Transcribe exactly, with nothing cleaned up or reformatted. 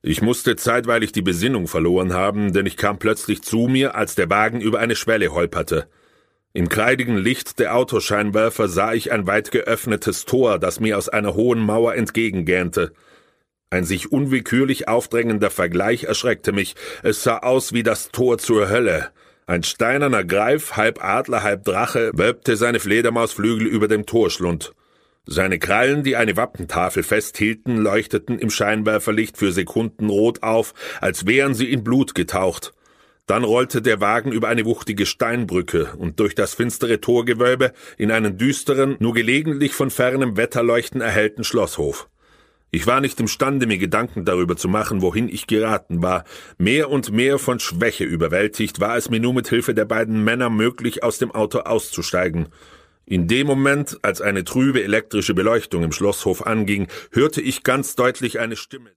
Ich musste zeitweilig die Besinnung verloren haben, denn ich kam plötzlich zu mir, als der Wagen über eine Schwelle holperte. Im kreidigen Licht der Autoscheinwerfer sah ich ein weit geöffnetes Tor, das mir aus einer hohen Mauer entgegengähnte. Ein sich unwillkürlich aufdrängender Vergleich erschreckte mich. Es sah aus wie das Tor zur Hölle. Ein steinerner Greif, halb Adler, halb Drache, wölbte seine Fledermausflügel über dem Torschlund. Seine Krallen, die eine Wappentafel festhielten, leuchteten im Scheinwerferlicht für Sekunden rot auf, als wären sie in Blut getaucht. Dann rollte der Wagen über eine wuchtige Steinbrücke und durch das finstere Torgewölbe in einen düsteren, nur gelegentlich von fernem Wetterleuchten erhellten Schlosshof. Ich war nicht imstande, mir Gedanken darüber zu machen, wohin ich geraten war. Mehr und mehr von Schwäche überwältigt, war es mir nur mit Hilfe der beiden Männer möglich, aus dem Auto auszusteigen. In dem Moment, als eine trübe elektrische Beleuchtung im Schlosshof anging, hörte ich ganz deutlich eine Stimme.